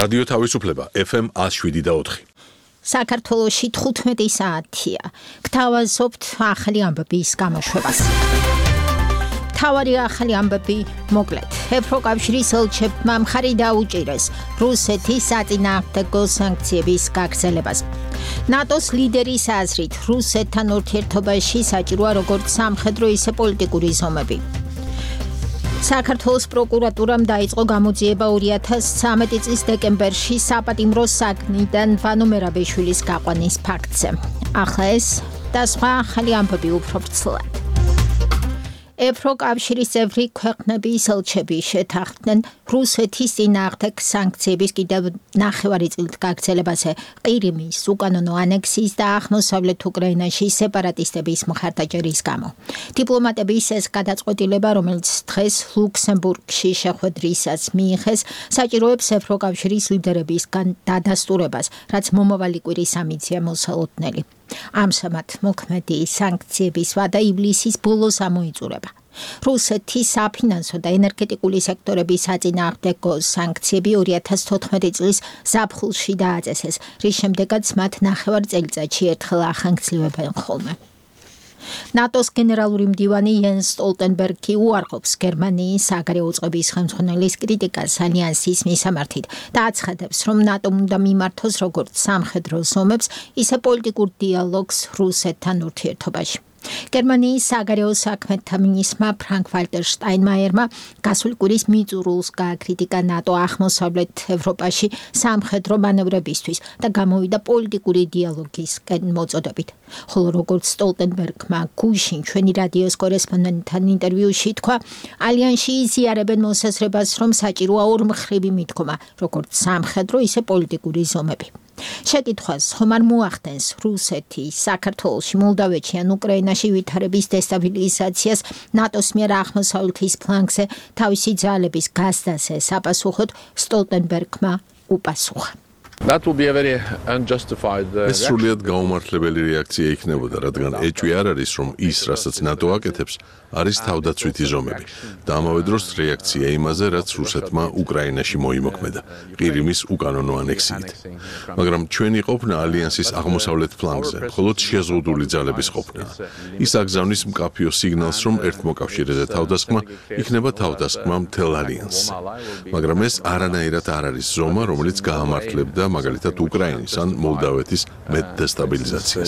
რადიო თავისუფლება FM 107.4. საქართველოში 15 საათია. გთავაზობთ ახალი ამბების გამოშვებას. თავარი ახალი ამბები მოკლედ. ევროკავშირის ელჩებმა მხარი დაუჭირეს რუსეთის საწინააღმდეგო სანქციების გაგრძელებას. ნატოს ლიდერის აზრით რუსეთთან ურთიერთობაში საჭიროა როგორც სამხედრო, ისე პოლიტიკური ზომები. საქართველოს პროკურატურამ დაიწყო გამოძიება 2013 წლის დეკემბერში საპატიმრო საგნიდან ვანო მერაბიშვილის გაყვანის ფაქტზე. ახლა ეს და სხვა ახალი ამბები უფრო ვრცლად. ევროკავშირის წევრი ქვეყნების ელჩები შეთანხმდნენ რუსეთის წინააღმდეგ სანქციების კიდევ 9 წლით გაგრძელებაზე ყირიმის უკანონო ანექსიის და აღმოსავლეთ უკრაინაში სეპარატისტების მხარდაჭერის გამო. დიპლომატების ეს გადაწყვეტილება, რომელიც დღეს ლუქსემბურგში შეხვედრისას მიიღეს, საჭიროებს ევროკავშირის ლიდერებისგან დადასტურებას, რაც მომავალი კვირის ამიცია მოსალოდნელი. ამჟამად მოქმედი სანქციების ვადა ივლისის ბოლოს ამოიწურება. რუსეთის საფინანსო და ენერგეტიკული სექტორების საწინააღმდეგო სანქციები 2014 წლის ზაფხულში დააწესეს, რის შემდეგაც მათ 9 წელიწადში ერთხელ ახანგრძლივებენ ხოლმე. ნატოს გენერალური მდივანი იენს სტოლტენბერგი უარყოფს გერმანიის საგარეო წყობის ხელმძღვანელის კრიტიკას ალიანსის მისამართით და აცხადებს, რომ ნატომ უნდა მიმართოს როგორც სამხედრო ზომებს, ისე პოლიტიკურ დიალოგს რუსეთთან ურთიერთობაში. გერმანიის საგარეო საქმეთა მინისტრმა ფრანკ-ვალტერ შტაინმაიერმა გასული კვირის მიწურულს გააკრიტიკა ნატო აღმოსავლეთ ევროპაში სამხედრო მანევრებისთვის და გამოვიდა პოლიტიკური დიალოგისკენ მოწოდებით. ხოლო როგორც სტოლტენბერგმა გუშინ ჩვენი რადიოს კორესპონდენტთან ინტერვიუში თქვა, ალიანსში იზიარებენ მოსაზრებას, რომ საჭიროა ორმხრივი მიდგომა, როგორც სამხედრო, ისე პოლიტიკური ზომები. შეკითხვას ხომ არ მოახდენს რუსეთი საქართველოში, მოლდავეთში ან უკრაინაში ვითარების დესტაბილიზაციას ნატოს მიერ აღმოსავლეთის ფლანგზე თავისი ძალების გასდაზე საპასუხოდ სტოლტენბერგმა უპასუხა. That will be a very unjustified ეს სრულიად გაუმართლებელი რეაქცია იქნებოდა, რადგან ეჭვი არ არის, რომ ის, რასაც ნატო აკეთებს, არის თავდაცვითი ზომები და ამავე დროს რეაქცია იმაზე, რაც რუსეთმა უკრაინაში მოიმოქმედა ყირიმის უკანონო ანექსიით. მაგრამ ჩვენი ყოფნა ალიანსის აღმოსავლეთ ფლანგზე მხოლოდ შეზღუდული ძალების ყოფნა. ის აგზავნის მკაფიო სიგნალს, რომ ერთმოკავშირეზე თავდასხმა იქნება თავდასხმა მთელ ალიანსზე. მაგრამ ეს არანაირად არ არის ზომა, რომელიც გაამართლებდა მაგალითად უკრაინის ან მოლდავეთის მეტ დესტაბილიზაციას.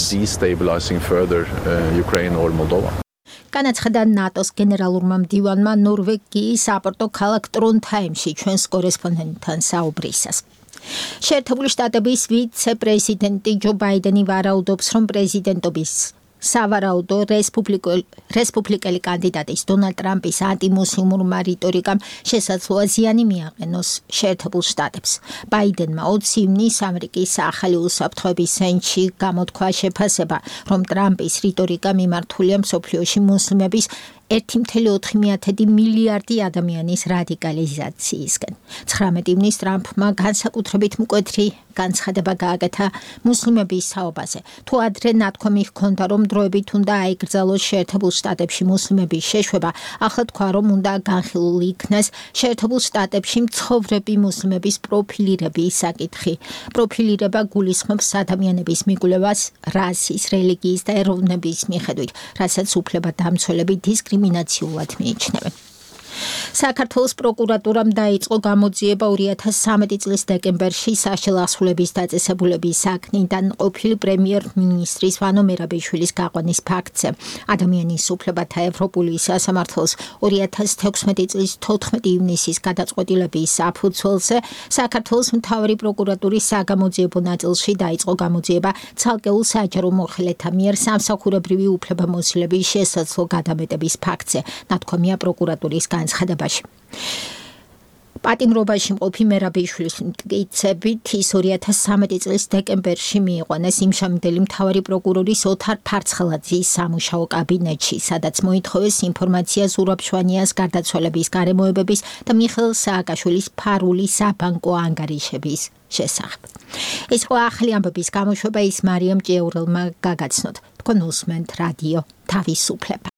განაცხადა ნატოს გენერალურმა მდივანმა ნორვეგიის საპორტო ქალაქ ტრონჰაიმში ჩვენს კორესპონდენტთან საუბრისას. შეერთებული შტატების ვიცე-პრეზიდენტი ჯო ბაიდენი ვარაუდობს, რომ პრეზიდენტობის სავარაუდო რესპუბლიკელი კანდიდატის დონალდ ტრამპის ანტიმუსლიმურმა რიტორიკამ შესაძლოა ზიანი მიაყენოს შეერთებულ შტატებს. ბაიდენმა 20 ივნისს ამერიკის ახალი უსაფრთხოების სენატში გამოთქვა შეფასება, რომ ტრამპის რიტორიკა მიმართულია მსოფლიოში მუსლიმების 1,4 მილიარდი ადამიანის რადიკალიზაციისკენ. 19 ივნისს ტრამპმა განსაკუთრებით მკვეთრი განცხადება გააკეთა მუსლიმების თაობაზე. თუ ადრე ნათქვამი ჰქონდა, რომ დროებით უნდა აიკრძალოს შეერთებულ შტატებში მუსლიმების შეშვება, ახლა თქვა, რომ უნდა განხილული იქნეს შეერთებულ შტატებში მცხოვრები მუსლიმების პროფილირების საკითხი. პროფილირება გულისხმობს ადამიანების მიკვლევას რასის, რელიგიის და ეროვნების მიხედვით, რასაც უფლებადამცველები დისკრიმინაციულად მიიჩნევენ. საქართველოს პროკურატურამ დაიწყო გამოძიება 2013 წლის დეკემბერში საშელახსულების დაწესებულების საქმიდან ყოფილი პრემიერ-მინისტრის ვანო მერაბიშვილის გაყვანის ფაქტზე. ადამიანის უფლებათა ევროპული სასამართლოს 2016 წლის 14 ივნისის გადაწყვეტილების საფუძველზე საქართველოს მთავარი პროკურატურის საგამოძიებო ნაწილში დაიწყო გამოძიება ცალკეულ საჯარო მოხელეთა მიერ სამსახურებრივი უფლებამოსილების შესაძლო გადამეტების ფაქტზე. ნათქვამია პროკურატურის განცხადებაში. პატიმრობაში მყოფი მერაბიშვილის მტკიცებით ის 2013 წლის დეკემბერში მიიყვანეს იმშამდელი მთავარი პროკურორის ოთარ ფარცხელაძის სამუშაო კაბინეტში, სადაც მოითხოვეს ინფორმაცია ზურაბ შვანიას გარდაცვალების გარემოებების და მიხეილ სააკაშვილის ფარული საბანკო ანგარიშების შესახებ. ეს ხო ახალი ამბების გამოშვება ის მარიამ ჭიაურელმა გაგაცნოთ. თქვენ უსმენთ რადიო თავისუფლება.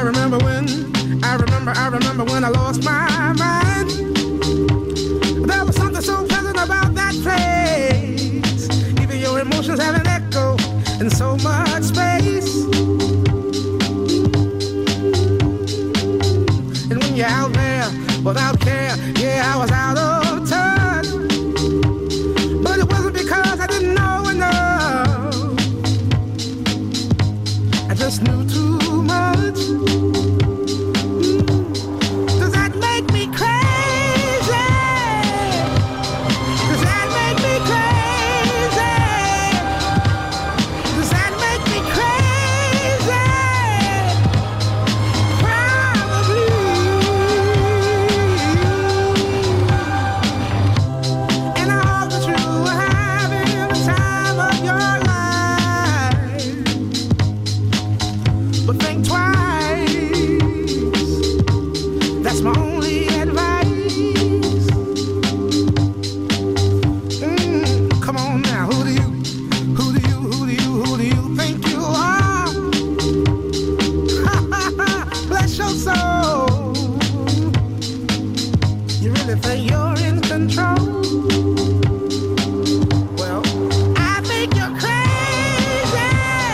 remember when I lost my mind. There was something so pleasant about that place. Even your emotions have an echo in so much space. And when you're out there without care, yeah, I was out of touch. But it wasn't because I didn't know enough. I just knew too much. Does that make me crazy? Does that make me crazy? Does that make me crazy? Probably. And I hope that you are having the time of your life. But think twice. That's my only advice. Come on now, who do you think you are? Bless your soul. You really think you're in control? Well, I think you're crazy.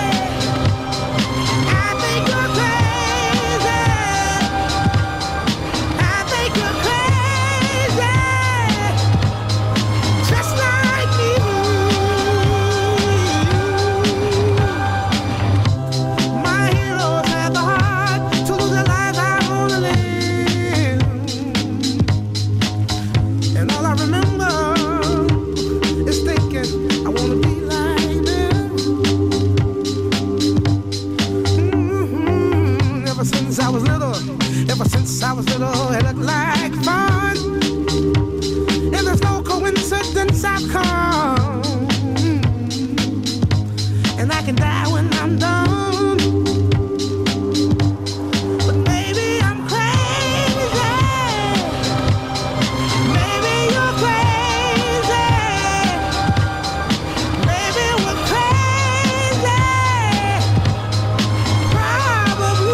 I think you're crazy. I think you're crazy, just like me. My heroes had the heart to lose their lives. I wanna live, and all I remember is thinking I wanna be like them. Ever since I was little, it looked like fun. And there's no coincidence I've come. And I can die when I'm done. But maybe I'm crazy. Maybe you're crazy. Maybe we're crazy. Probably.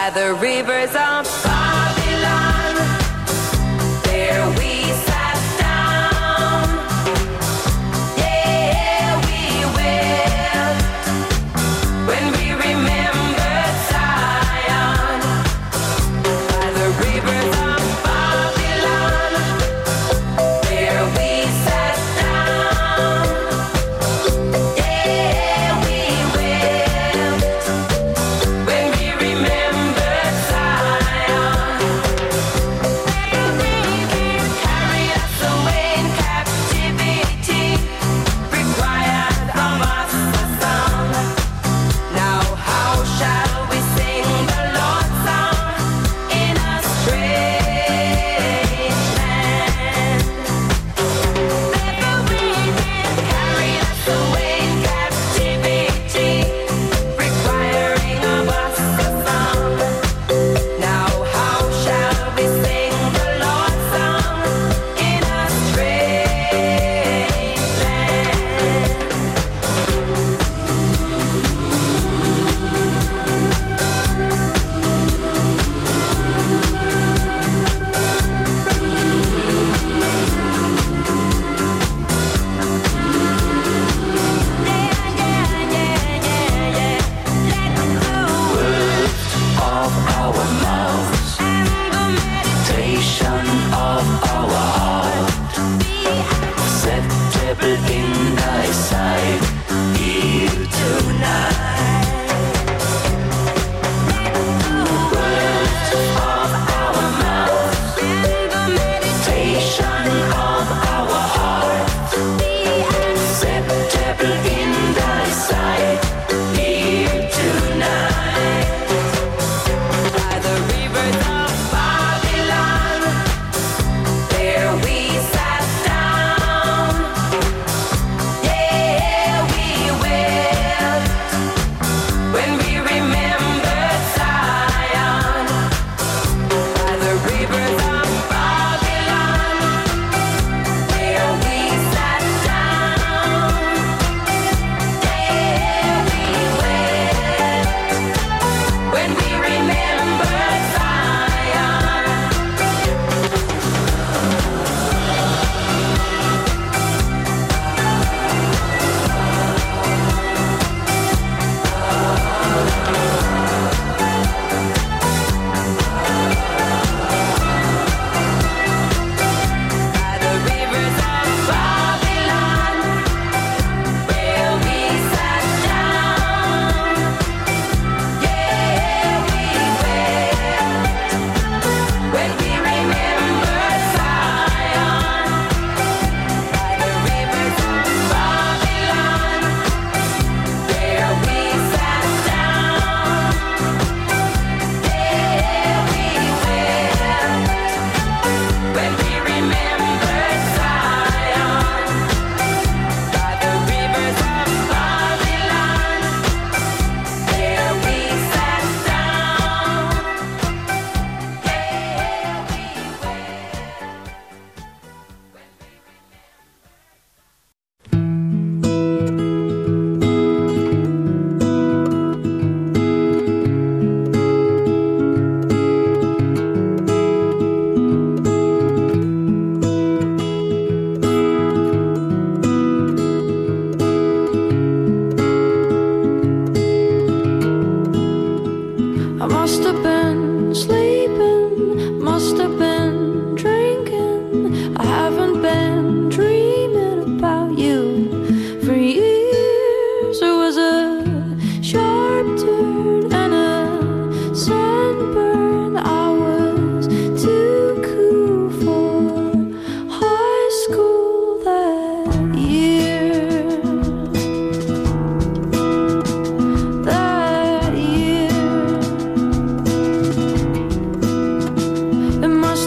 by the rivers of Babylon. There we sat down. Yeah, we will. When we remembered Zion, by the rivers of Babylon. There we sat down. Yeah, we will. When we remembered Zion, carry us away in captivity, required of us a song. Now how shall we sing the Lord's song in a strange land? Let the wind carry us away in captivity, requiring of us a song. Now how shall we sing the Lord's song in a strange land? Of our mouths, meditation of our heart, acceptable in thy sight, here tonight. Words of our mouths, meditation of our heart, acceptable in thy sight, here tonight. By the rivers of Babylon, there we sat down. Yeah, we will. When we remembered Zion, by the rivers of Babylon, there we sat down. Yeah, we will. When we remember Zion, by the rivers of Babylon, where we sat down. Yeah, we will. When we remember Zion, by the rivers of Babylon, where we sat down. Yeah, we will. When we remember Zion, by the rivers of Babylon, there we sat down. Yeah, we I must have been sleeping, must have been drinking. I haven't been dreaming about you for years. There was a sharp turn and a sunburn. I was too cool for high school that year. That year. It must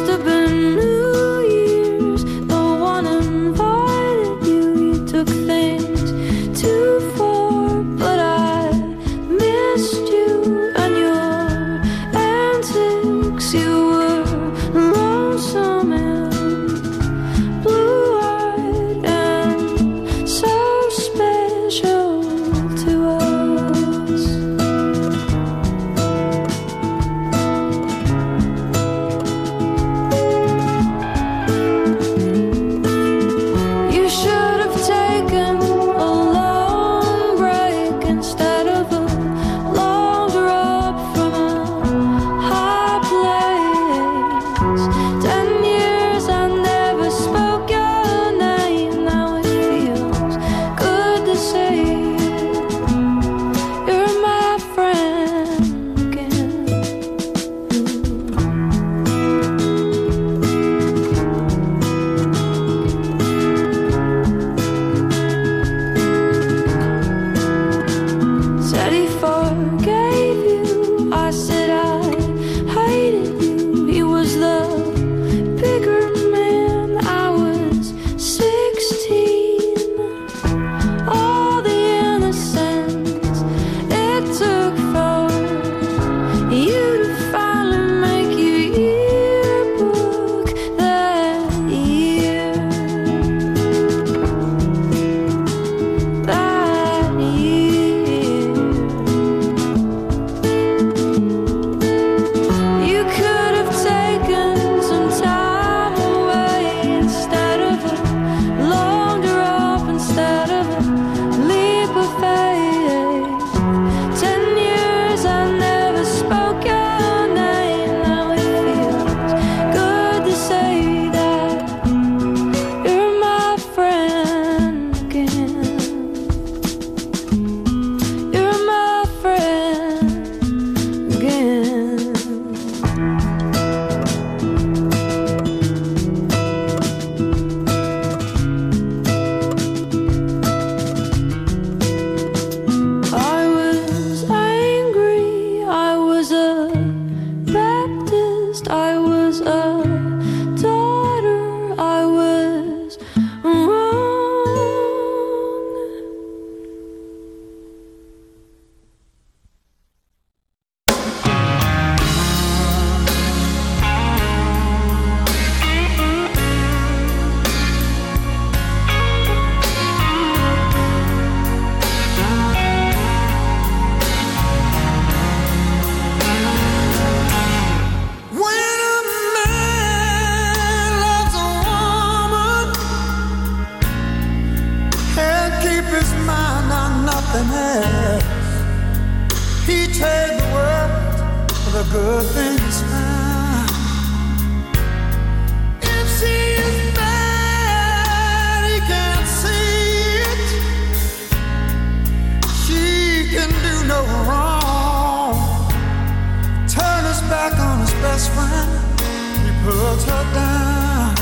back on his best friend. He puts her down.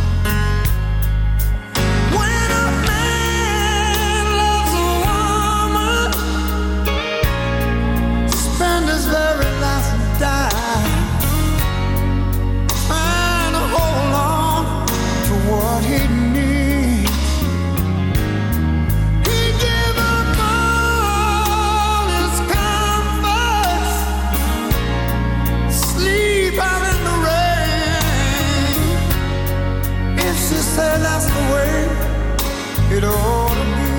When a man loves a woman, spend his very last dime trying to hold on to what he needs. He give up all his comforts, sleep out in the rain. If she said that's the way it ought to be.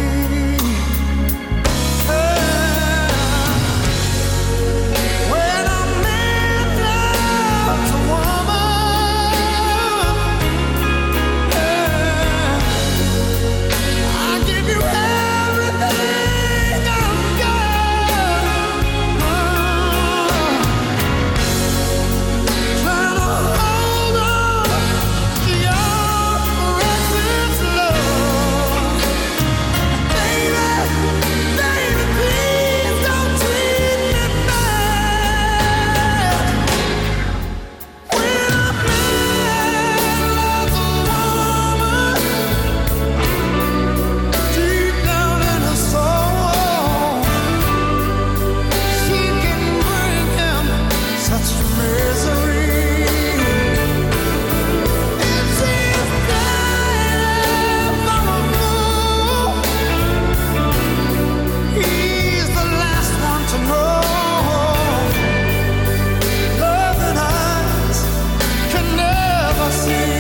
When a man loves a woman, I give you everything I've got. Trying to hold on to your precious love. Baby, baby, please don't treat me bad. When a man loves a woman, deep down in her soul, she can bring him such misery. If she's dying for a fool, he's the last one to know. Love that eyes can never see.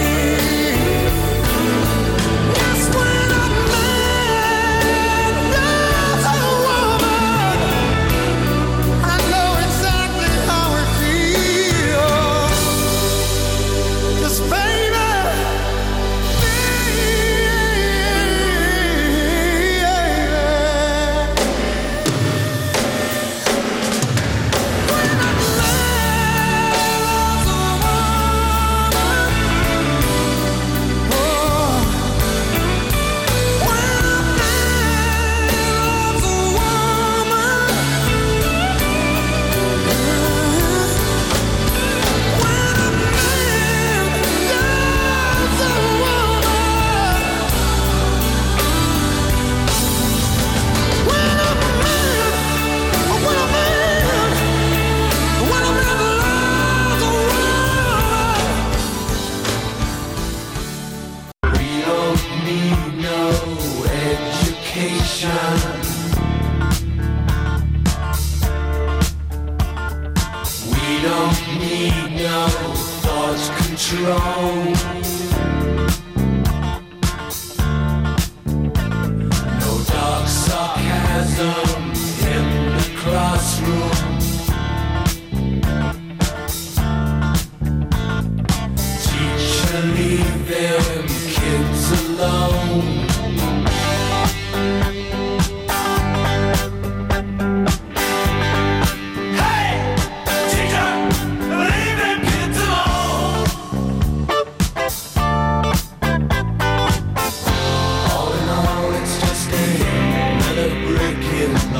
Yes, when a man loves a woman, I know exactly how it feels. 'Cause baby, We don't need no education. We don't need no thought control. No dark sarcasm in the classroom. Teacher, leave them kids alone. Hey, teacher, leave them kids alone. All in all, it's just another brick in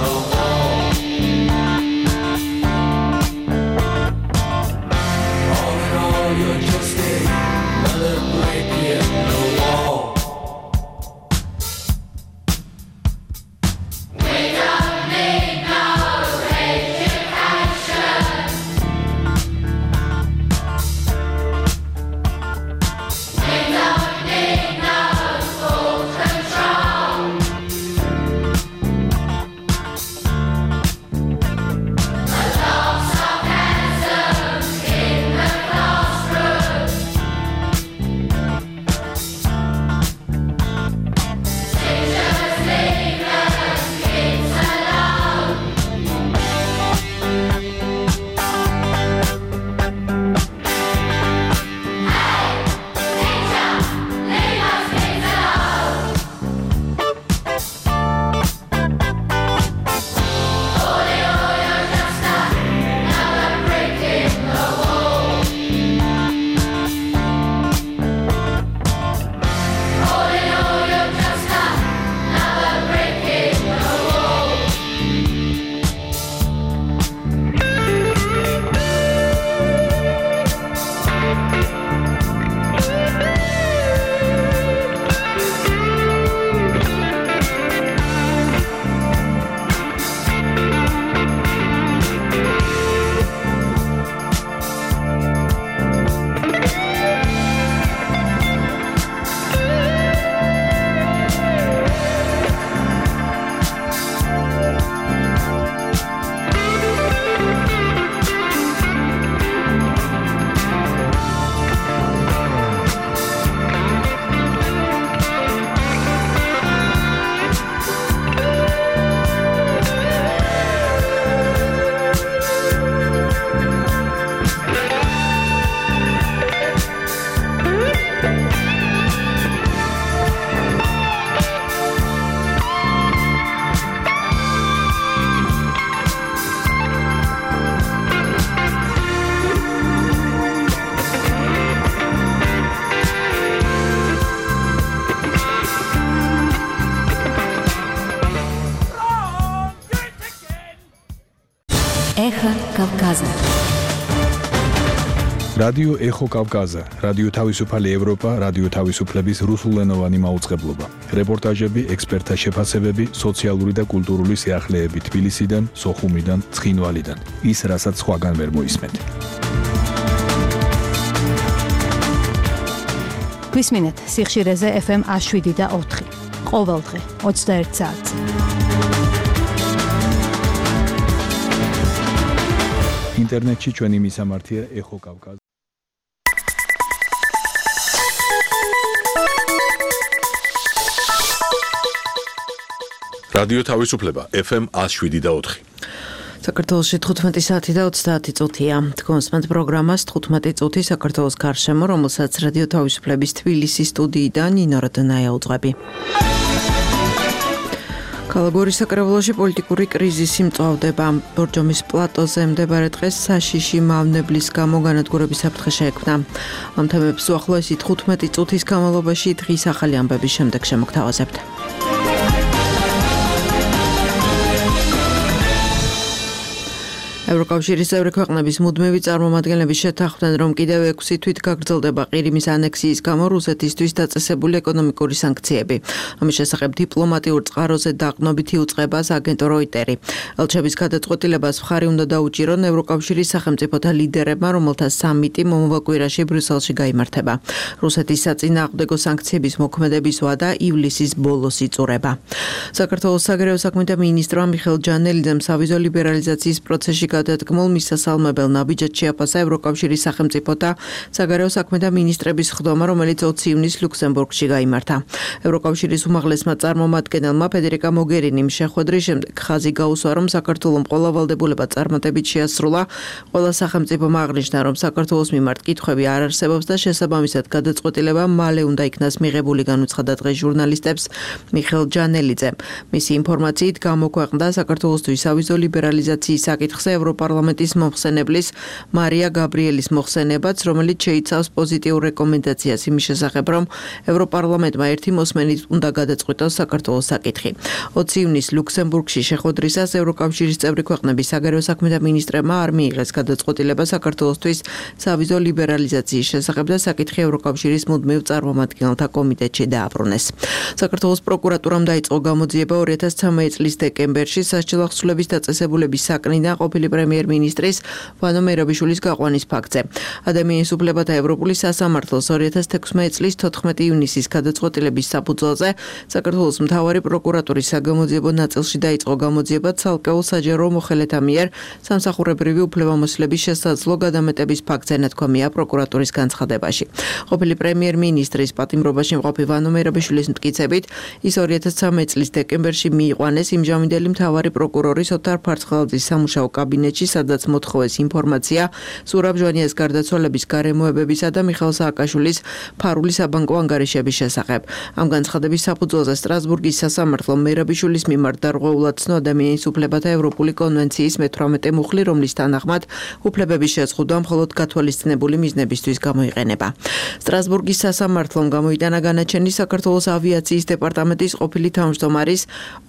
Կավկազը Ռադիո Էխո Կավկազը, ռադիո Թավիսուփալ Եվրոպա, ռադիո Թավիսուփլების ռուսուլենովանի մաուწყებლობა։ Ռեպորտաժები, էքսպերտաշեփասեբեբի, սոցիալուրի და კულტურული სიახლეები თბილისიდან, სოხუმიდან, ცხინვალიდან. ის რასაც სხვაგან ვერ მოისმენთ. გვისმინეთ სიხშირეზე FM 107.4. ყოველ დღე 21 საათზე. ინტერნეტში ჩვენი მისამართია Էխო Կավկაზ. რადიო თავისუფლება FM 107.4. საქართველოში 15 საათი და 30 წუთია. თქვენს პროგრამას 15 წუთი საქართველოს გარშემო, რომელსაც რადიო თავისუფლების თბილისის სტუდიიდან ნინო როდნაია უძღვები. კალაგორის საკრებულოში პოლიტიკური კრიზისი მწვავდება. ბორჯომის პლატოზე მდებარე დღეს საშიში მავნებლის გამო განადგურების საფრთხე შეექმნა. ამ თემებს უახლოესი 15 წუთის განმავლობაში დღის ახალი ამბების შემდეგ შემოგთავაზებთ. ევროკავშირის წევრი ქვეყნების მუდმივი წარმომადგენლები შეთანხმდნენ, რომ კიდევ 6 თვით გაგრძელდება ყირიმის ანექსიის გამო რუსეთისთვის დაწესებული ეკონომიკური სანქციები. ამის შესახებ დიპლომატიურ წყაროზე დაყრდნობითი უწყებას აგენტო როიტერი. ელჩების გადაწყვეტილებას მხარი უნდა დაუჭირონ ევროკავშირის სახელმწიფოთა ლიდერებმა, რომელთა სამიტი მომავალ კვირაში ბრიუსელში გაიმართება. რუსეთის საწინააღმდეგო სანქციების მოქმედების ვადა ივლისის ბოლოს იწურება. საქართველოს საგარეო საქმეთა მინისტრმა მიხეილ ჯანელიძემ სავიზო ლიბერალიზაციის პროცესში გადადგმულ მისასალმებელ ნაბიჯად შეაფასა ევროკავშირის სახელმწიფოთა საგარეო საქმეთა მინისტრების ხდომა, რომელიც 20 ივნისს ლუქსემბურგში გაიმართა. ევროკავშირის უმაღლესმა წარმომადგენელმა ფედერიკა მოგერინიმ შეხვედრის შემდეგ ხაზი გაუსვა, რომ საქართველოს ყველა ვალდებულება წარმატებით შეასრულა. ყველა სახელმწიფომ აღნიშნა, რომ საქართველოს მიმართ კითხვები არ არსებობს და შესაბამისად გადაწყვეტილება მალე უნდა იქნას მიღებული, განუცხადა დღეს ჟურნალისტებს მიხეილ ჯანელიძემ. მისი ინფორმაციით გამოქვეყნდა საქართველოსთვის სავიზო ლიბერალიზაციის საკითხზე ევროპარლამენტის მომხსენებლის მარია გაბრიელის მოხსენებაც, რომელიც შეიცავს პოზიტიურ რეკომენდაციას იმის შესახებ, რომ ევროპარლამენტმა ერთი მოსმენით უნდა გადაწყვიტოს საქართველოს საკითხი. 20 ივნისს ლუქსემბურგში შეხვედრისას ევროკავშირის წევრი ქვეყნების საგარეო საქმეთა მინისტრებმა არ მიიღეს გადაწყვეტილება საქართველოსთვის სავიზო ლიბერალიზაციის შესახებ და საკითხი ევროკავშირის მუდმივ წარმომადგენელთა კომიტეტში დააბრუნეს. საქართველოს პროკურატურამ დაიწყო გამოძიება 2013 წლის დეკემბერში სასჯელ ახსულების დაწესებულების საკნიდან ყოფილი პრემიერ-მინისტრის ვანო მერაბიშვილის გაყვანის ფაქტზე. ადამიანის უფლებათა ევროპული სასამართლოს 2016 წლის 14 ივნისის გადაწყვეტილების საფუძველზე საქართველოს მთავარი პროკურატურის საგამოძიებო ნაწილში დაიწყო გამოძიება ცალკეულ საჯარო მოხელეთა მიერ სამსახურებრივი უფლებამოსილების შესაძლო გადამეტების ფაქტზე, ნათქვამია პროკურატურის განცხადებაში. ყოფილი პრემიერ-მინისტრის პატიმრობაში მყოფი ვანო მერაბიშვილის მტკიცებით, ის 2013 წლის დეკემბერში მიიყვანეს იმჟამინდელი მთავარი პროკურორის ოთარ ფარცხალაძის სამუშაო კაბინეტში, სადაც მოთხოვეს ინფორმაცია ზურაბ ჟვანიას გარდაცვალების გარემოებებისა და მიხეილ სააკაშვილის ფარული საბანკო ანგარიშების შესახებ. ამ განცხადების საფუძველზე სტრასბურგის სასამართლომ მერაბიშვილის მიმართ დარღვეულად ცნო ადამიანის უფლებათა ევროპული კონვენციის მე-18 მუხლი, რომლის თანახმად უფლებების შეზღუდვა მხოლოდ გათვალისწინებული მიზნებისთვის გამოიყენება. სტრასბურგის სასამართლომ გამოიტანა განაჩენი საქართველოს ავიაციის დეპარტამენტის ყოფილი თავმჯდომარის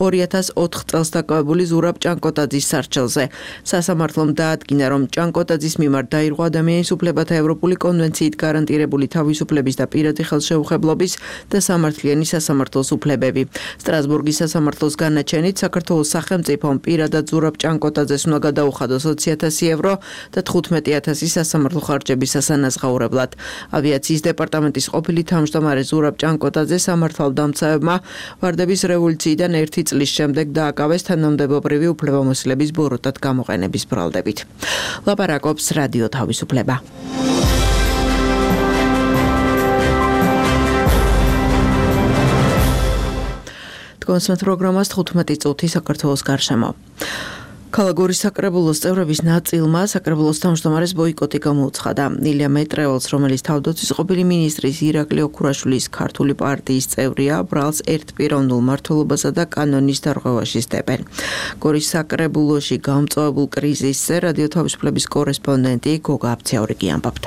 2004 წელს დაკავებული ზურაბ ჭანკოტაძის სარჩელზე. სასამართლომ დაადგინა, რომ ჭანკოტაძის მიმართ დაირღვა ადამიანის უფლებათა ევროპული კონვენციით გარანტირებული თავისუფლების და პირადი ხელშეუხებლობის და სამართლიანი სასამართლოს უფლებები. სტრასბურგის სასამართლოს განაჩენით საქართველოს სახელმწიფომ პირადად ზურაბ ჭანკოტაძეს უნდა გადაუხადოს 20,000 евро და 15,000 სასამართლო ხარჯების სასანაზღაურებლად. ავიაციის დეპარტამენტის ყოფილი თავმჯდომარე ზურაბ ჭანკოტაძე სამართალდამცავებმა ვარდების რევოლუციიდან 1 წლის შემდეგ დააკავეს თანამდებობრივი უფლებამოსილების ბოროტად გამოყენების ბრალდებით. ლაპარაკობს რადიო თავისუფლება. თქვენს პროგრამას 15 წუთი საქართველოს გარშემო. კალაგორის საკრებულოს წევრების ნაწილმა საკრებულოს თავმჯდომარეს ბოიკოტი გამოუცხადა. ილია მეტრეველს, რომელიც თავდაცვის ყოფილი მინისტრის ირაკლი ოქურაშვილის ქართული პარტიის წევრია, ბრალს ერთპიროვნულ მმართველობასა და კანონის დარღვევაში სდებენ. გორის საკრებულოში გამწვავებულ კრიზისზე რადიო თავისუფლების კორესპონდენტი გოგა აბციაურიკი ამბობდა.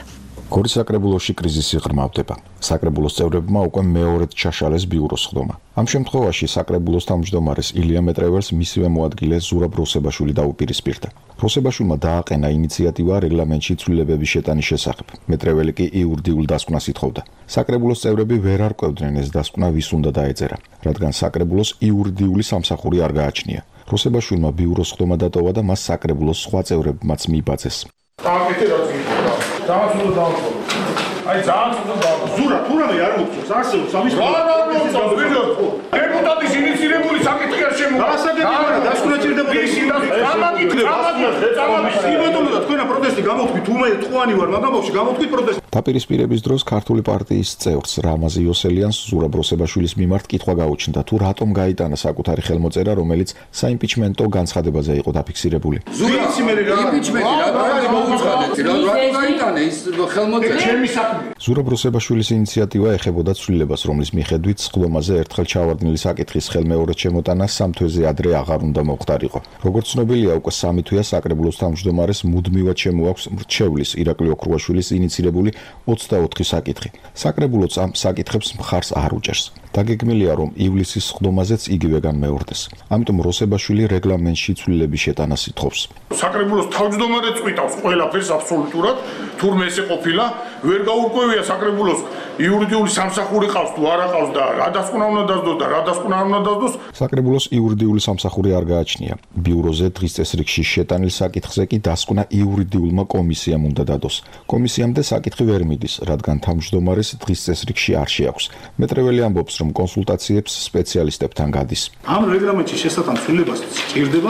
გორის საკრებულოში კრიზისი ღრმავდება. საკრებულოს წევრებმა უკვე მეორედ ჩაშალეს ბიუროს ხდომა. ამ შემთხვევაში საკრებულოს თავმჯდომარეს ილია მეტრეველს მისივე მოადგილე ზურაბ როსებაშვილი დაუპირისპირდა. როსებაშვილმა დააყენა ინიციატივა რეგლამენტში ცვლილებების შეტანის შესახებ. მეტრეველი კი იურიდიულ დასკვნას ითხოვდა. საკრებულოს წევრები ვერ არკვევდნენ ეს დასკვნა ვის უნდა დაეწერა, რადგან საკრებულოს იურიდიული სამსახური არ გააჩნია. როსებაშვილმა ბიუროს ხდომა დატოვა და მას საკრებულოს სხვა წევრებმაც მიიბაძეს. Pakete razvijeno. Danas smo dodatno. Aj danas smo dodatno. Zura, თურმე არ მოგწონს, ასე სამის. რა მოგწონს, ვიდეო. დეპუტატის ინიციირებული საკითხი არ შემოგვიყვება. დასაგებია, დასკვნა ჭირდებოდა. ისი და გამაკითხება. იმედოვნდა და თქვენა პროტესტი გამოვთქვით, თუმე ტყუანი ვარ, მაგრამ ბავშვი გამოვთქვით პროტესტი. დაპირისპირების დროს ქართული პარტიის წევრს რამაზი იოსელიანს ზურაბ როსებაშვილის მიმართ კითხვა გაუჩნდა, თუ რატომ გაიტანა საკუთარი ხელმოწერა, რომელიც საიმპიჩმენტო განცხადებაზე იყო დაფიქსირებული. ზურაბ იმპიჩმენტი რა მოუცხადეთ, რა გაიტანა ის ხელმოწერა. ჩემი საქმე. ზურაბ როსებაშვილის ინიციატივა ეხებოდა ცვლილებას, რომლის მიხედვით სხდომაზე ერთხელ ჩავარდნილი საკითხის ხელმეორედ შემოტანა 3 თვეზე ადრე აღარ უნდა მოხდარიყო. როგორც ცნობილია, უკვე 3 თვეა საკრებულოს თავმჯდომარეს მუდმივად შემოაქვს მრჩევლის ირაკლი ოქრუაშვილის ინიცირებული 24 საკითხი. საკრებულოც ამ საკითხებს მხარს არ უჭერს. დაგეგმილია, რომ ივლისის სხდომაზეც იგივე განმეორდეს. ამიტომ როსებაშვილი რეგლამენტში ცვლილების შეტანას ითხოვს. საკრებულოს თავმჯდომარე წვითავს ყველაფერს აბსოლუტურად, თურმე ესე ყოფილა, ვერ გაურკვევია საკრებულოს იურიდიული სამსახური ყავს თუ არა ყავს და რა დასკვნა უნდა დასდოს და რა დასკვნა არ უნდა დასდოს. საკრებულოს იურიდიული სამსახური არ გააჩნია. ბიუროზე დღის წესრიგში შეტანილ საკითხზე კი დასკვნა იურიდიულმა კომისიამ უნდა დადოს. კომისიამდე საკითხი ვერ მიდის, რადგან თავმჯდომარეს დღის წესრიგში არ შეაქვს. მეტრეველი ამბობს, რომ კონსულტაციებს სპეციალისტებთან გადის. ამ რეგლამენტში შესაძლოა ცვლილებას სჭირდება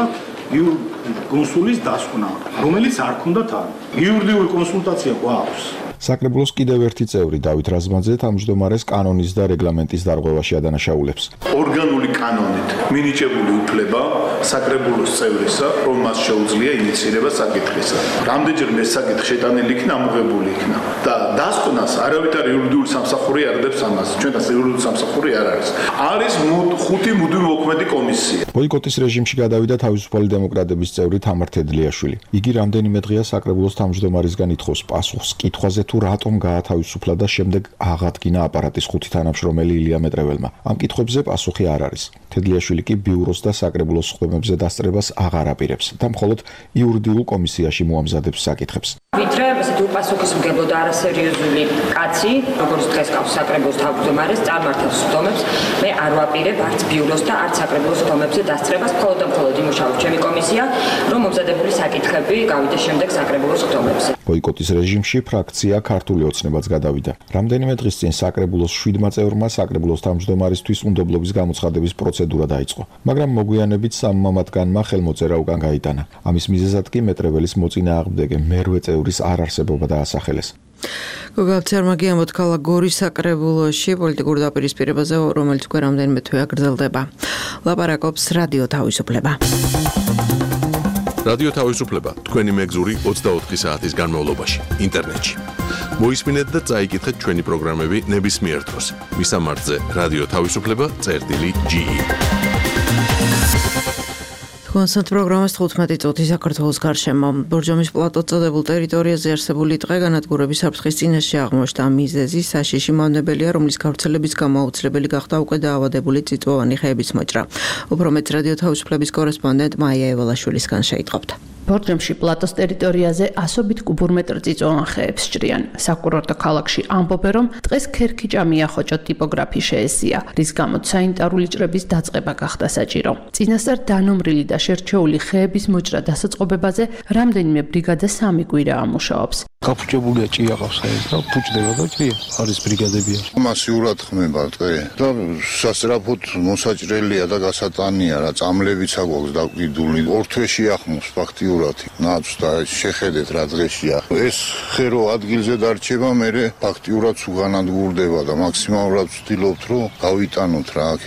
კონსულის დასკვნა, რომელიც არ ქონდათ არ. იურიდიული კონსულტაცია გვაქვს. საკრებულოს კიდევ ერთი წევრი დავით რაზმაძე თავმჯდომარეს კანონის და რეგლამენტის დარღვევაში ადანაშაულებს. ორგანული კანონით მინიჭებული უფლება საკრებულოს წევრისა, რომ მას შეუძლია ინიციირება საკითხისა. რამდენჯერმე ეს საკითხი შეტანილი იქნა, ამოღებული იქნა და დასკვნას არავითარი იურიდიული სამსახური არ დებს ამას. ჩვენთან იურიდიული სამსახური არ არის. არის 5 მუდმივი მოქმედი კომისია. ბოიკოტის რეჟიმში გადავიდა თავისუფალი დემოკრატების წევრი თამარ თედლიაშვილი. იგი რამდენიმე დღეა საკრებულოს თავმჯდომარისგან ითხოვს პასუხს კითხვაზე, თუ რატომ გაათავისუფლა და შემდეგ აღადგინა აპარატის 5 თანამშრომელი ილია მეტრეველმა. ამ კითხვებზე პასუხი არ არის. თედლიაშვილი კი ბიუროს და საკრებულოს სხდომებზე დასწრებას აღარ აპირებს და მხოლოდ იურიდიულ კომისიაში მოამზადებს საკითხებს. ვიდრე ესეთი უპასუხისმგებლო და არასერიოზული კაცი, როგორც დღეს ყავს საკრებულოს თავმჯდომარეს, წარმართავს სხდომებს, მე არ ვაპირებ არც ბიუროს და არც საკრებულოს სხდომებზე დასწრებას, მხოლოდ და მხოლოდ იმუშავებს ჩემი კომისია, რომ მომზადებული საკითხები გავიდეს შემდეგ საკრებულოს სხდომებზე. ბოიკოტის რეჟიმში ფრაქცია ქართული ოცნებაც გადავიდა. რამდენიმე დღის წინ საკრებულოს 7 წევრმა საკრებულოს თავმჯდომარისთვის უნდობლობის გამოცხადების პროცედურა დაიწყო, მაგრამ მოგვიანებით 3 მათგანმა ხელმოწერა უკან გაიტანა. ამის მიზეზად კი მეტრეველის მოწინააღმდეგე მერვე წევრის არარსებობა დაასახელეს. გოგავცერმაგი ამოთქალა გორის საკრებულოში პოლიტიკურ დაპირისპირებაზე, რომელიც უკვე რამდენიმე თვეა გრძელდება. ლაპარაკობს რადიო თავისუფლება. რადიო თავისუფლება თქვენი მეგზური 24 საათის განმავლობაში ინტერნეტში. მოისმინეთ და წაიკითხეთ ჩვენი პროგრამები ნებისმიერ დროს. მისამართზე რადიო თავისუფლება.ge. კონსერტ პროგრამას 15 წუთი საქართველოს გარშემო. ბორჯომის პლატო წოდებულ ტერიტორიაზე არსებული ტყე განადგურების საფრთხის წინაშე აღმოჩნდა მიზეზი საშიში მავნებელია, რომლის გავრცელების გამო აუცილებელი გახდა უკვე დაავადებული წიწვოვანი ხეების მოჭრა. უფრო მეტ რადიო თავისუფლების კორესპონდენტ მაია ევალაშვილისგან შეიტყობთ. ბორჯომში პლატოს ტერიტორიაზე ასობით კუბურმეტრ წიწვოვან ხეებს ჭრიან. საკურორტო ქალაქში ამბობენ, რომ დღეს ქერქიჭა მიახოჭოთ ტიპოგრაფი შეესია, რის გამოც სანიტარული ჭრების დაწყება გახდა საჭირო. წინასწარ დანომრილი და შერჩეული ხეების მოჭრა დასაწყობებაზე რამდენიმე ბრიგადა 3 კვირაა მუშაობს. გაფუჭებულია ჭიაყავს ხეებს და ფუჭდება და ჭრია. არის ბრიგადებია. მასიურად ხმება ტყე და სასწრაფოდ მოსაჭრელია და გასატანია რა, წამლებიც აქვს დაკვიდული. ორ თვეში ახმოს ფაქტიურად. ნაძვს და შეხედეთ რა დღეშია. ეს ხე რო ადგილზე დარჩება, მერე ფაქტიურად უგანადგურდება და მაქსიმალურად ვცდილობთ რომ გავიტანოთ რა აქედან.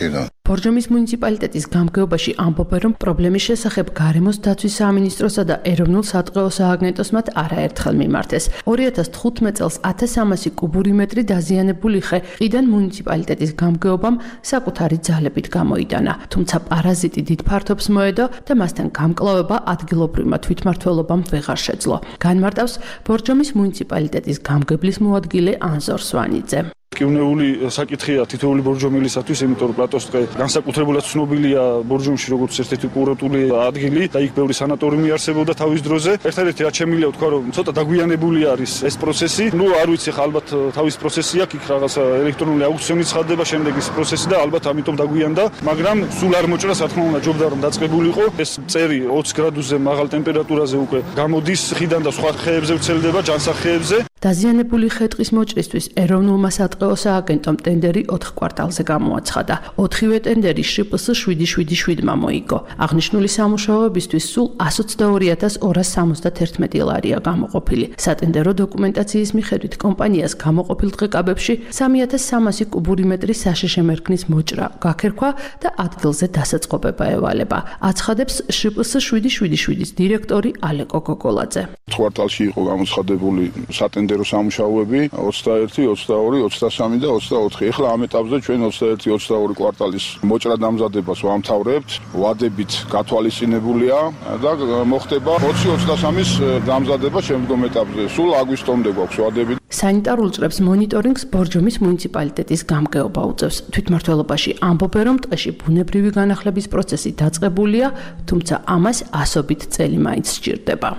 ბორჯომის მუნიციპალიტეტის გამგეობაში ამბობენ, რომ პრობლემის შესახებ გარემოს დაცვის სამინისტროსა და ეროვნულ სატყეო სააგენტოს მათ არაერთხელ მიმართეს. 2015 წელს 1300 კუბური მეტრი დაზიანებული ხე ყიდან მუნიციპალიტეტის გამგეობამ საკუთარი ძალებით გამოიტანა, თუმცა პარაზიტი დიდ ფართობს მოედო და მასთან გამკლავება ადგილობრივმა თვითმმართველობამ ვეღარ შეძლო. განმარტავს ბორჯომის მუნიციპალიტეტის გამგებლის მოადგილე ანზორ სვანიძე. კივნეული საკითხია თითოეული ბორჯომელისათვის, იმიტომ რომ პლატოსტყე განსაკუთრებულად ცნობილია ბორჯომში როგორც ერთ-ერთი კურორტული ადგილი და იქ ბევრი სანატორიუმი არსებობდა თავის დროზე. ერთადერთი რაც შემიძლია ვთქვა, რომ ცოტა დაგვიანებული არის ეს პროცესი. არ ვიცი ხა ალბათ თავის პროცესი აქვს, იქ რაღაც ელექტრონული აუქციონი ცხადდება, შემდეგ ის პროცესი და ალბათ ამიტომ დაგვიანდა, მაგრამ სულ არ მოჭრას, რა თქმა უნდა, ჯობდა რომ დაწყებულიყო. ეს წერი 20 გრადუსზე მაღალ ტემპერატურაზე უკვე გამოდის ხიდან და სხვა ხეებზე ვრცელდება, ჯანსაღ-ხეებზე. დაზიანებული ხე-ტყის მოჭრისთვის ეროვნულმა სატყეო სააგენტომ ტენდერი 4 კვარტალზე გამოაცხადა. 4-ვე ტენდერი შპს 777-მა მოიგო. აღნიშნული სამუშაოებისთვის სულ 122.271 ლარია გამოყოფილი. სატენდერო დოკუმენტაციის მიხედვით კომპანიას გამოყოფილ დღეკაბებში 3300 კუბური მეტრი საშიში მერქნის მოჭრა გაქერქვა და ადგილზე დასაწყობება ევალება. აცხადებს შპს 777-ის დირექტორი ალეკო გოგოლაძე. კვარტალში იყო გამოცხადებული სატენდერო სამუშაოები 21, 22, 23 და 24. ეხლა ამ ეტაპზე ჩვენ 21-22 კვარტალის მოჭრა დამზადებას ვამთავრებთ. ვადებით გათვალისწინებულია და მოხდება 20-23-ის დამზადება შემდგომ ეტაპზე. სულ აგვისტომდე გვაქვს ვადები. სანიტარულ წრებს მონიტორინგს ბორჯომის მუნიციპალიტეტის გამგეობა უწევს. თვითმმართველობაში ამბობენ, რომ ტყეში ბუნებრივი განახლების პროცესი დაწყებულია, თუმცა ამას ასობით წელი მაინც სჭირდება.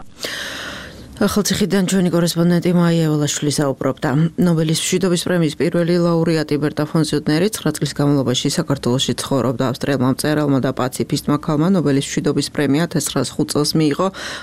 ახალციხიდან ჩვენი კორესპონდენტი მაია ევლაშვილი საუბრობდა. ნობელის მშვიდობის პრემიის პირველი ლაურეატი ბერტა ფონ ზუტნერი 9 წლის განმავლობაში საქართველოში ცხოვრობდა. ავსტრიელმა მწერალმა და პაციფისტმა ქალმა ნობელის მშვიდობის პრემია 1905 წელს მიიღო.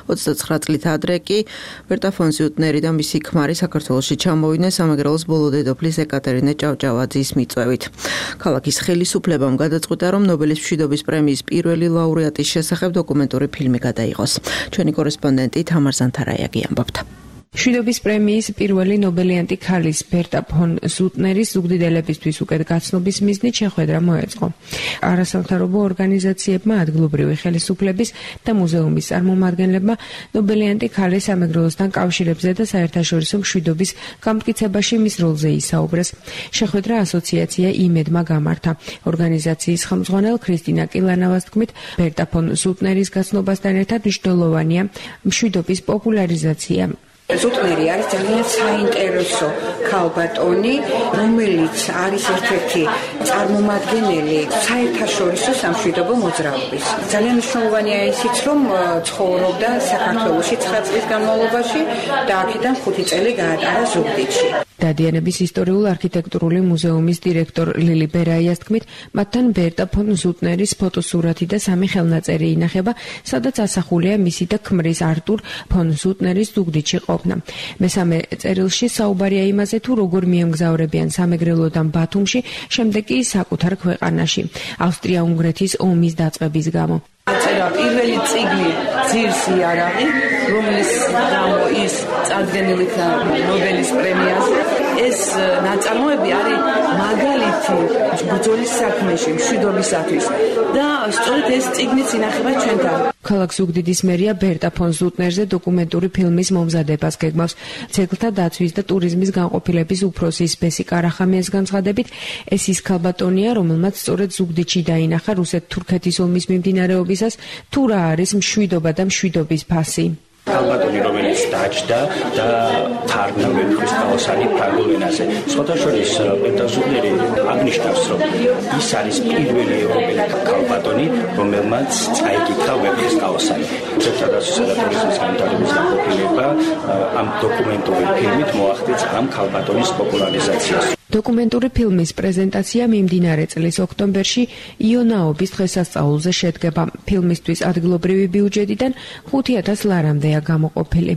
29 წლით ადრე კი ბერტა ფონ ზუტნერი და მისი ქმარი საქართველოში ჩამოვიდნენ სამეგრელოს ბოლო დედოფლის ეკატერინე ჭავჭავაძის მიწვევით. ქალაქის ხელისუფლებამ გადაწყვიტა, რომ ნობელის მშვიდობის პრემიის პირველი ლაურეატის შესახებ დოკუმენტური ფილმი გადაიღოს. ჩვენი კორესპონდენტი თამარ ზანთარაიაგი ამბობდა. მშვიდობის პრემიის პირველი ნობელიანტი ქალის ბერტა ფონ ზუტნერის ზუგდიდებისთვის უკეთ გაცნობის მიზნით შეხვედრა მოეწყო. არასამთავრობო ორგანიზაციებმა, ადგილობრივი ხელისუფლების და მუზეუმის წარმომადგენლებმა ნობელიანტი ქალის სამეგრელოსთან კავშირებზე და საერთაშორისო მშვიდობის გამტკიცებაში მის როლზე ისაუბრეს. შეხვედრა ასოციაცია იმედმა გამართა. ორგანიზაციის ხელმძღვანელ ქრისტინა კილანავას თქმით, ბერტა ფონ ზუტნერის გაცნობასთან ერთად მნიშვნელოვანია მშვიდობის პოპულარიზაცია. ზუტნერი არის ძალიან საინტერესო ქალბატონი, რომელიც არის ერთ-ერთი წარმომადგენელი საერთაშორისო სამშვიდობო მოძრაობის. ძალიან მნიშვნელოვანია ისიც, რომ ცხოვრობდა საქართველოში 9 წლის განმავლობაში და აქედან 5 წელი გაატარა ზუგდიდში. დადიანების ისტორიულ-არქიტექტურული მუზეუმის დირექტორ ლილი ბერაიას თქმით, მათთან ბერტა ფონ ზუტნერის ფოტოსურათი და 3 ხელნაწერი ინახება, სადაც ასახულია მისი და ქმრის არტურ ფონ ზუტნერის ზუგდიდში ყოფნა. მესამე წერილში საუბარია იმაზე, თუ როგორ მიემგზავრებიან სამეგრელოდან ბათუმში, შემდეგ კი საკუთარ ქვეყანაში, ავსტრია-უნგრეთის ომის დაწყების გამო. აწერა პირველი წიგნი ძირს იარაღი, რომლის გამო ის წარდგენილი იქნა ნობელის პრემიაზე. ეს ნაწარმოები არის მაგალითი ბრძოლის საქმეში, მშვიდობისათვის და სწორედ ეს წიგნიც ინახება ჩვენთან. ქალაქ ზუგდიდის მერია ბერტა ფონ ზუტნერზე დოკუმენტური ფილმის მომზადებას გეგმავს. ძეგლთა დაცვის და ტურიზმის განყოფილების უფროსის ბესი კარახამიას განცხადებით, ეს ის ქალბატონია, რომელმაც სწორედ ზუგდიდში დაინახა რუსეთ-თურქეთის ომის მიმდინარეობისას, თუ რა არის მშვიდობა და მშვიდობის ფასი. ქალბატონი, რომელიც დაჯდა და თარგმნა ვეფხვის კაოსანი ფრანგულ ენაზე. სხვათაშორის ბერტა ზუტნერი აღნიშნავს, რომ ის არის პირველი ევროპელი ქალბატონი, რომელმაც წაიკითხა ვეფხვის კაოსანი. ძეგლთა დაცვისა და ტურიზმის განვითარების განყოფილება ამ დოკუმენტური ფილმით მოახდენს ამ ქალბატონის პოპულარიზაციას. დოკუმენტური ფილმის პრეზენტაცია მიმდინარე წლის ოქტომბერში იონაობის დღესასწაულზე შედგება. ფილმისთვის ადგილობრივი ბიუჯეტიდან 5000 ლარამდეა გამოყოფილი.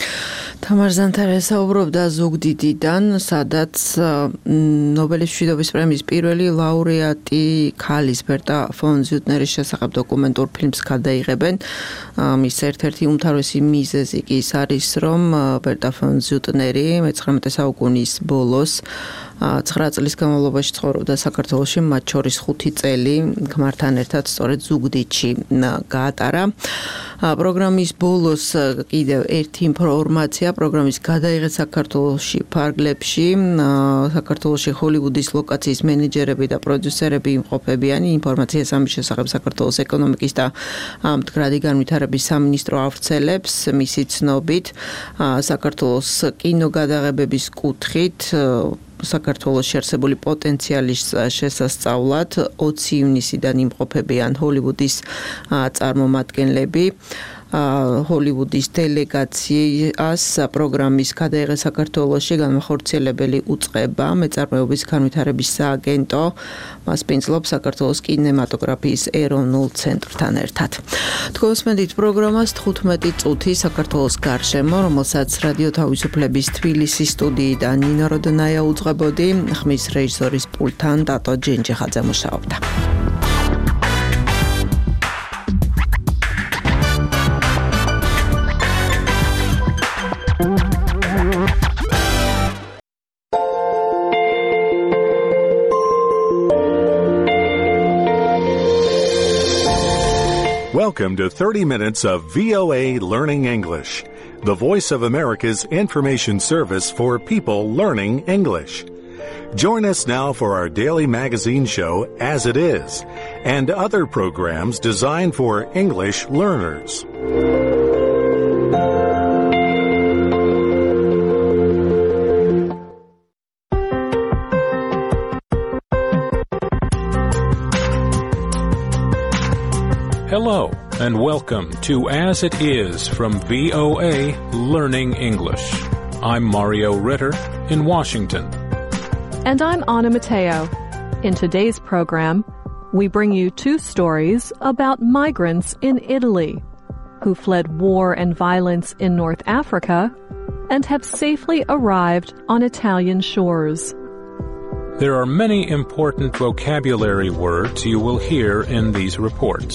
თამარ ზანთარაია საუბრობდა ზუგდიდიდან, სადაც ნობელის მშვიდობის პრემიის პირველი ლაურეატი ქალის ბერტა ფონ ზუტნერის შესახებ დოკუმენტურ ფილმს გადაიღებენ. მის ერთ-ერთი უმთავრესი მიზეზი კი ის არის, რომ ბერტა ფონ ზუტნერი 19 საუკუნის ბოლოს 9 წლის განმავლობაში ცხოვრობდა საქართველოში, მათ შორის 5 წელი ქმართან ერთად სწორედ ზუგდიდში გაატარა. პროგრამის ბოლოს კიდევ ერთი ინფორმაცია, პროგრამის გადაიღება საქართველოში ფარგლებში, საქართველოში ჰოლივუდის ლოკაციის მენეჯერები და პროდიუსერები იმყოფებიან. ინფორმაციას ამის შესახებ საქართველოს ეკონომიკის და მდგრადი განვითარების სამინისტრო ავრცელებს. მისი ცნობით, საქართველოს კინოგადაღებების კუთხით საქართველოში არსებული პოტენციალის შესასწავლად 20 ივნისიდან იმყოფებიან ჰოლივუდის წარმომადგენლები. ჰოლივუდის დელეგაციას პროგრამის გადაიღება საქართველოში განმახორციელებელი უწყება მეწარმეობის განვითარების სააგენტო. მას პინძლობს საქართველოს კინემატოგრაფიის ეროვნულ ცენტრთან ერთად. თქვენსმენდით პროგრამას 15 წუთი საქართველოს გარშემო, რომელსაც რადიო თავისუფლების თბილისის სტუდიიდან ნინო როდნაია უძღვებოდი, ხმის რეჟისორის პულტთან დატო ჯენჯიხაძე მუშაობდა. Welcome to 30 minutes of VOA Learning English, the voice of America's information service for people learning English. Join us now for our daily magazine show, As It Is, and other programs designed for English learners. Hello, and welcome to As It Is from VOA Learning English. I'm Mario Ritter in Washington. And I'm Anna Matteo. In today's program, we bring you 2 stories about migrants in Italy who fled war and violence in North Africa and have safely arrived on Italian shores. There are many important vocabulary words you will hear in these reports.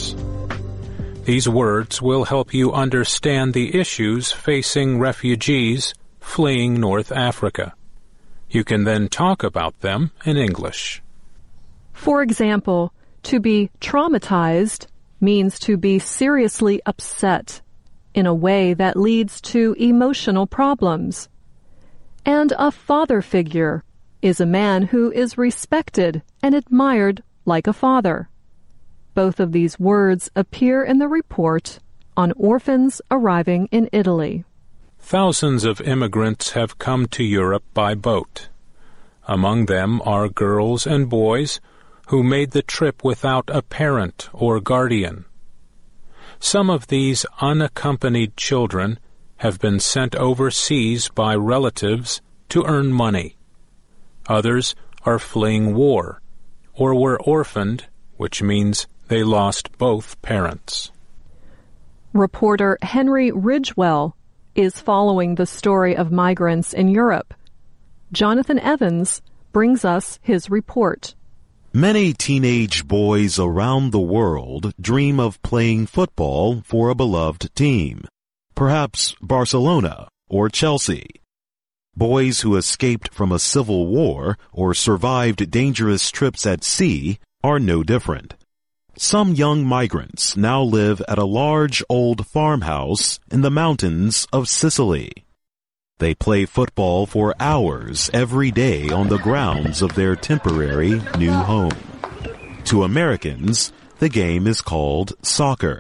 These words will help you understand the issues facing refugees fleeing North Africa. You can then talk about them in English. For example, to be traumatized means to be seriously upset in a way that leads to emotional problems. And a father figure is a man who is respected and admired like a father. Both of these words appear in the report on orphans arriving in Italy. Thousands of immigrants have come to Europe by boat. Among them are girls and boys who made the trip without a parent or guardian. Some of these unaccompanied children have been sent overseas by relatives to earn money. Others are fleeing war or were orphaned, which means they lost both parents. Reporter Henry Ridgewell is following the story of migrants in Europe. Jonathan Evans brings us his report. Many teenage boys around the world dream of playing football for a beloved team, perhaps Barcelona or Chelsea. Boys who escaped from a civil war or survived dangerous trips at sea are no different. Some young migrants now live at a large old farmhouse in the mountains of Sicily. They play football for hours every day on the grounds of their temporary new home. To Americans, the game is called soccer.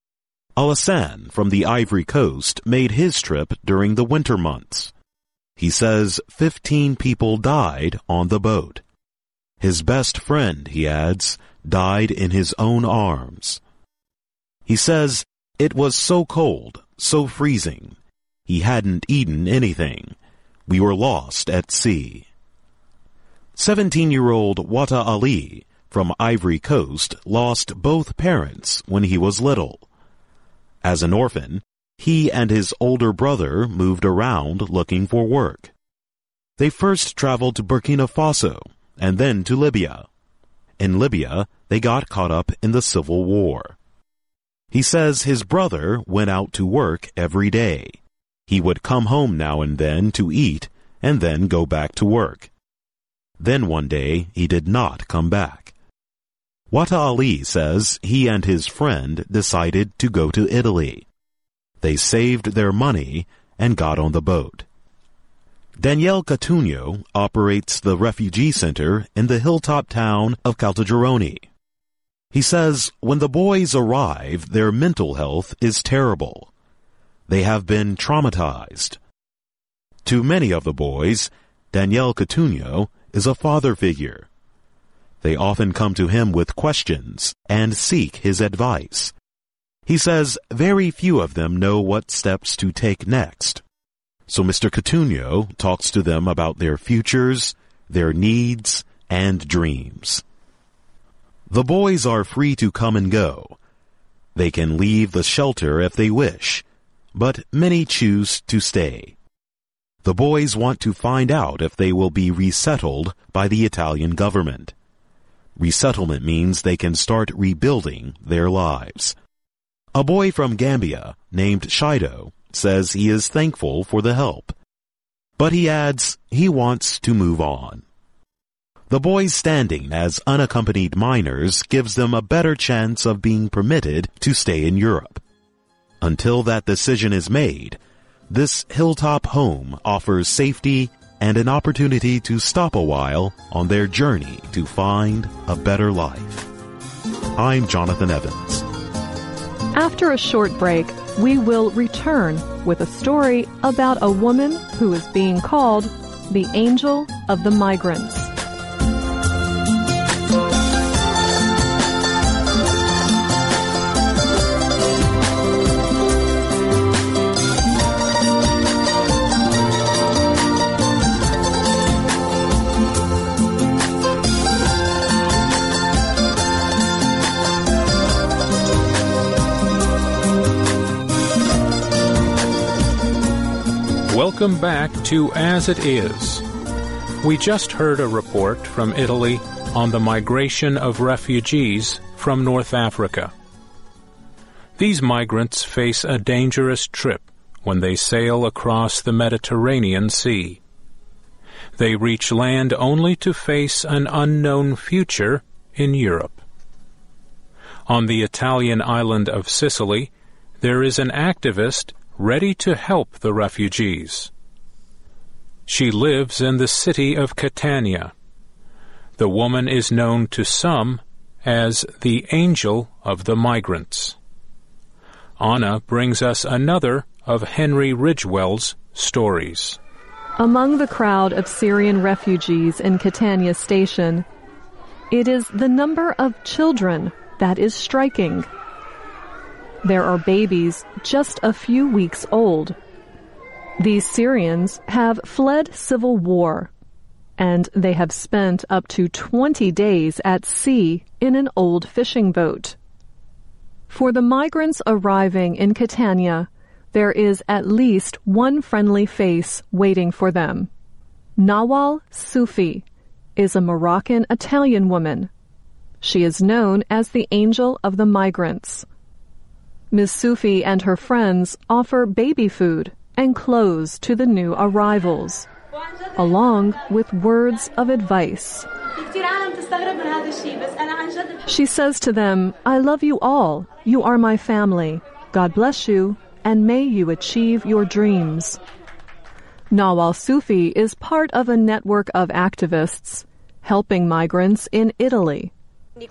Alassane from the Ivory Coast made his trip during the winter months. He says 15 people died on the boat. His best friend, he adds, died in his own arms. He says it was so cold, so freezing. He hadn't eaten anything. We were lost at sea. 17-year-old Wata Ali from Ivory Coast lost both parents when he was little. As an orphan, he and his older brother moved around looking for work. They first traveled to Burkina Faso and then to Libya. In Libya, they got caught up in the civil war. He says his brother went out to work every day. He would come home now and then to eat and then go back to work. Then one day he did not come back. Wata Ali says he and his friend decided to go to Italy. They saved their money and got on the boat. Danielle Catugno operates the refugee center in the hilltop town of Caltagirone. He says when the boys arrive, their mental health is terrible. They have been traumatized. To many of the boys, Danielle Catugno is a father figure. They often come to him with questions and seek his advice. He says very few of them know what steps to take next. So Mr. Catugno talks to them about their futures, their needs, and dreams. The boys are free to come and go. They can leave the shelter if they wish, but many choose to stay. The boys want to find out if they will be resettled by the Italian government. Resettlement means they can start rebuilding their lives. A boy from Gambia named Shido says he is thankful for the help, but he adds he wants to move on. The boys standing as unaccompanied minors gives them a better chance of being permitted to stay in Europe. Until that decision is made, this hilltop home offers safety and an opportunity to stop a while on their journey to find a better life. I'm Jonathan Evans. After a short break, we will return with a story about a woman who is being called the Angel of the Migrants. Welcome back to As It Is. We just heard a report from Italy on the migration of refugees from North Africa. These migrants face a dangerous trip when they sail across the Mediterranean Sea. They reach land only to face an unknown future in Europe. On the Italian island of Sicily, there is an activist ready to help the refugees. She lives in the city of Catania. The woman is known to some as the Angel of the Migrants. Anna brings us another of Henry Ridgewell's stories. Among the crowd of Syrian refugees in Catania station, it is the number of children that is striking. There are babies just a few weeks old. These Syrians have fled civil war, and they have spent up to 20 days at sea in an old fishing boat. For the migrants arriving in Catania, there is at least one friendly face waiting for them. Nawal Soufi is a Moroccan-Italian woman. She is known as the Angel of the Migrants. Ms. Soufi and her friends offer baby food and clothes to the new arrivals, along with words of advice. She says to them, "I love you all. You are my family. God bless you, and may you achieve your dreams." Nawal Soufi is part of a network of activists helping migrants in Italy. Ms.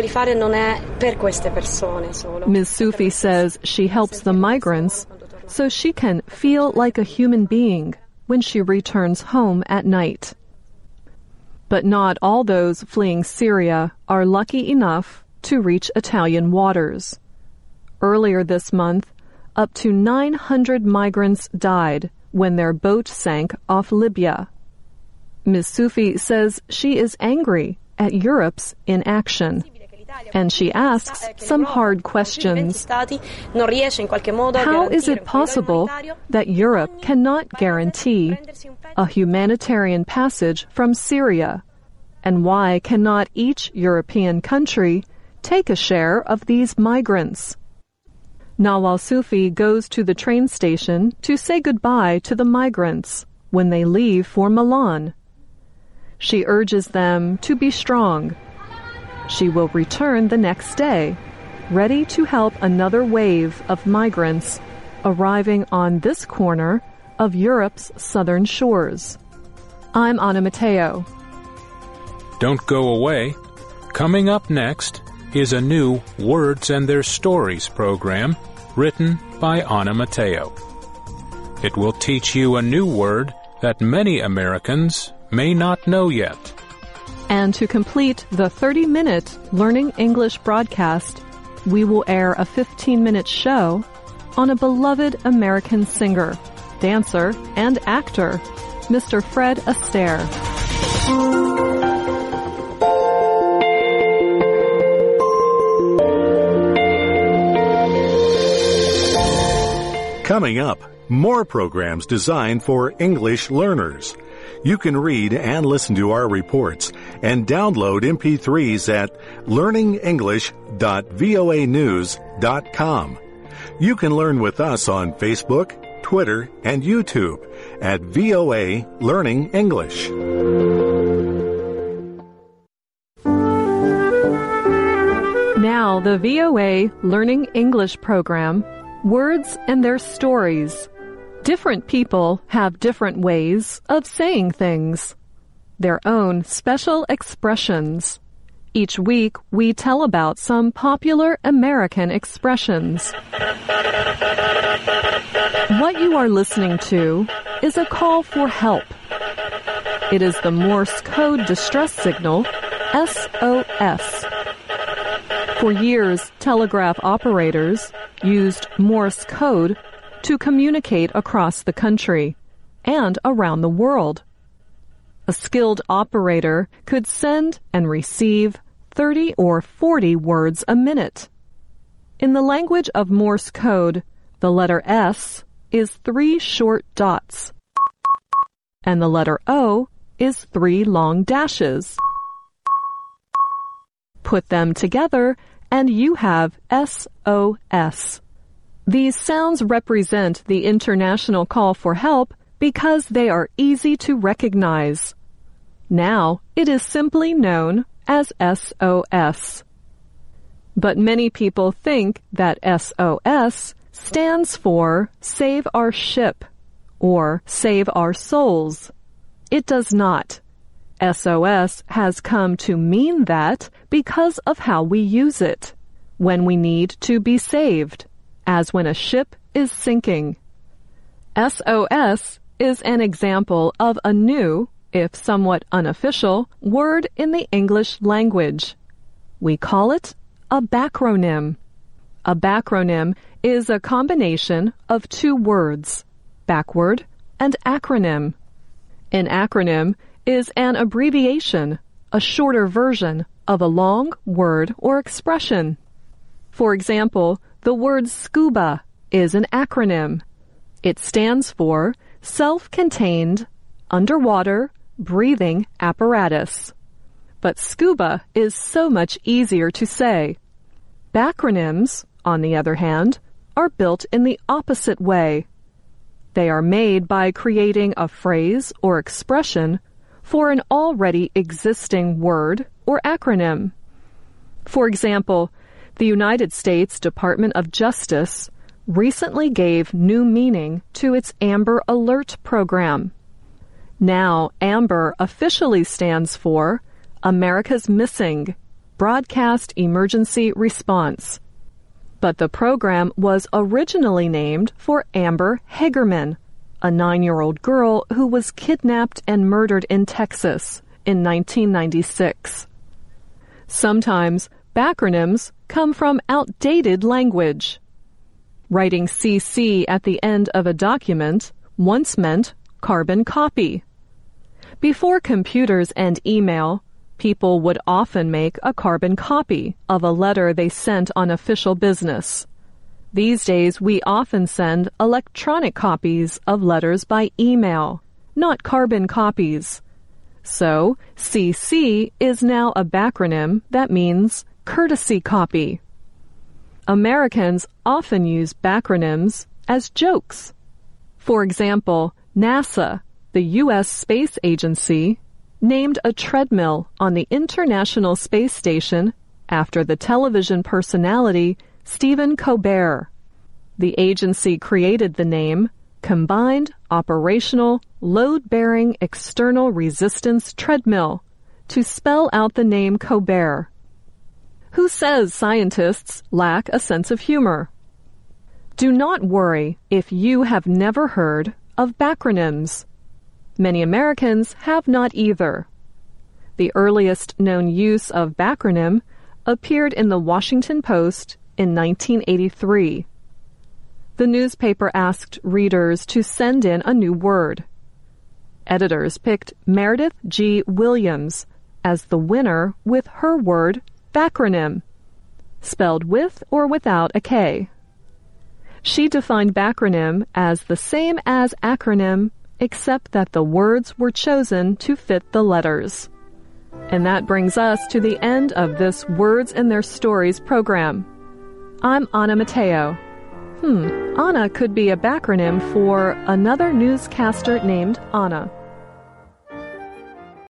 Soufi says she helps the migrants so she can feel like a human being when she returns home at night. But not all those fleeing Syria are lucky enough to reach Italian waters. Earlier this month, up to 900 migrants died when their boat sank off Libya. Ms. Soufi says she is angry at Europe's inaction, and she asks some hard questions. How is it possible that Europe cannot guarantee a humanitarian passage from Syria? And why cannot each European country take a share of these migrants? Nawal Soufi goes to the train station to say goodbye to the migrants when they leave for Milan. She urges them to be strong. She will return the next day, ready to help another wave of migrants arriving on this corner of Europe's southern shores. I'm Anna Matteo. Don't go away. Coming up next is a new Words and Their Stories program written by Anna Matteo. It will teach you a new word that many Americans may not know yet. And to complete the 30-minute Learning English broadcast, we will air a 15-minute show on a beloved American singer, dancer, and actor, Mr. Fred Astaire. Coming up, more programs designed for English learners. You can read and listen to our reports and download MP3s at learningenglish.voanews.com. You can learn with us on Facebook, Twitter, and YouTube at VOA Learning English. Now the VOA Learning English program, Words and Their Stories. Different people have different ways of saying things, their own special expressions. Each week, we tell about some popular American expressions. What you are listening to is a call for help. It is the Morse code distress signal, SOS. For years, telegraph operators used Morse code to communicate across the country and around the world. A skilled operator could send and receive 30 or 40 words a minute. In the language of Morse code, the letter S is 3 short dots, and the letter O is 3 long dashes. Put them together, and you have SOS. These sounds represent the international call for help because they are easy to recognize. Now, it is simply known as SOS. But many people think that SOS stands for Save Our Ship or Save Our Souls. It does not. SOS has come to mean that because of how we use it, when we need to be saved, as when a ship is sinking. SOS is an example of a new, if somewhat unofficial, word in the English language. We call it a backronym. A backronym is a combination of 2 words, backward and acronym. An acronym is an abbreviation, a shorter version of a long word or expression. For example, the word scuba is an acronym. It stands for Self-Contained Underwater Breathing Apparatus. But scuba is so much easier to say. Backronyms, on the other hand, are built in the opposite way. They are made by creating a phrase or expression for an already existing word or acronym. For example, the United States Department of Justice recently gave new meaning to its Amber Alert program. Now, AMBER officially stands for America's Missing Broadcast Emergency Response. But the program was originally named for Amber Hagerman, a 9-year-old girl who was kidnapped and murdered in Texas in 1996. Sometimes backronyms come from outdated language. Writing CC at the end of a document once meant carbon copy. Before computers and email, people would often make a carbon copy of a letter they sent on official business. These days, we often send electronic copies of letters by email, not carbon copies. So, CC is now a backronym that means courtesy copy. Americans often use backronyms as jokes. For example, NASA, the U.S. Space Agency, named a treadmill on the International Space Station after the television personality Stephen Colbert. The agency created the name Combined Operational Load-Bearing External Resistance Treadmill to spell out the name Colbert. Who says scientists lack a sense of humor? Do not worry if you have never heard of backronyms. Many Americans have not either. The earliest known use of backronym appeared in the Washington Post in 1983. The newspaper asked readers to send in a new word. Editors picked Meredith G. Williams as the winner with her word backronym, spelled with or without a K. She defined backronym as the same as acronym, except that the words were chosen to fit the letters. And that brings us to the end of this Words and Their Stories program. I'm Anna Mateo. Anna could be a backronym for another newscaster named Anna.